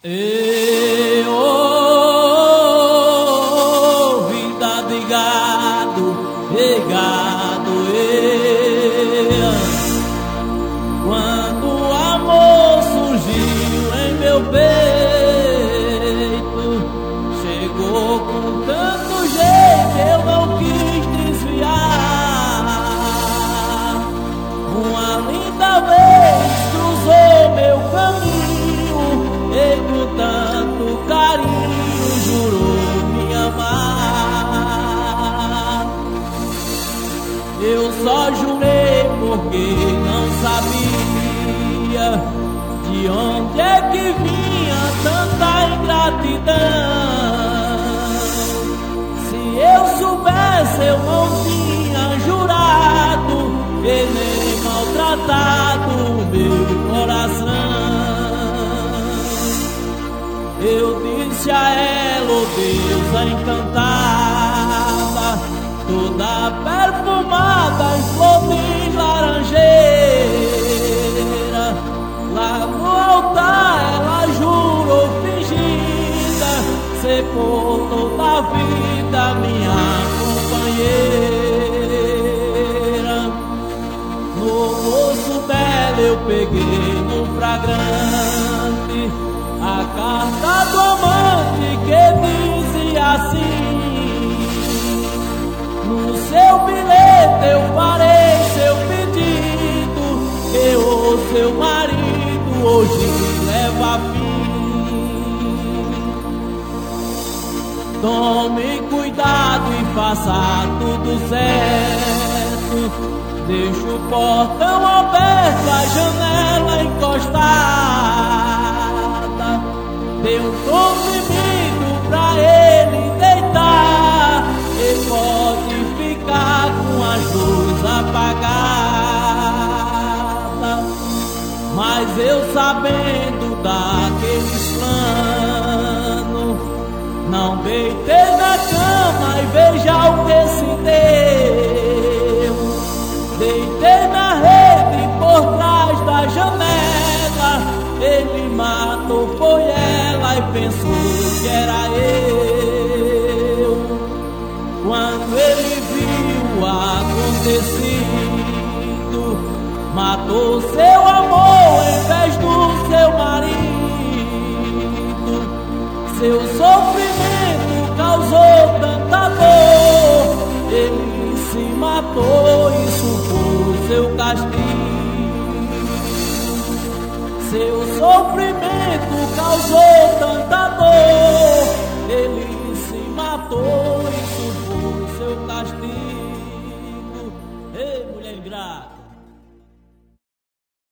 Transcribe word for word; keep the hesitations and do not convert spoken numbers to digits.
Ei, oh, vida de gado, ei, gado, ei. Quando o amor surgiu em meu peito, chegou com tanto jeito, eu não quis desviar. Uma linda vez cruzou meu caminho, e com tanto carinho jurou me amar. Eu só jurei porque não sabia de onde é que vinha tanta ingratidão. Se eu soubesse, eu não tinha jurado e nem maltratado o meu coração. Eu disse a ela, oh deusa encantada, toda perfumada em flor de laranjeira. Lá no altar ela jurou fingida ser por toda a vida minha companheira. No rosto dela eu peguei no flagrante a carta do amante que dizia assim: no seu bilhete eu farei seu pedido, que o seu marido hoje leva a fim. Tome cuidado e faça tudo certo, deixe o portão aberto, a janela encostada, dê um comprimido pra ele deitar, e pode ficar com as luzes apagadas. Mas eu, sabendo daqueles planos, não deitei na cama e veja o que se deu. Deitei na rede por trás da janela, ele matou, foi ela e pensou que era eu. Quando ele viu o acontecido, matou seu amor em vez do seu marido. Seu sofrimento causou tanta dor, ele se matou, isso foi seu castigo. Seu sofrimento causou tanta dor, ele se matou, isso foi seu castigo. Ei, mulher ingrata!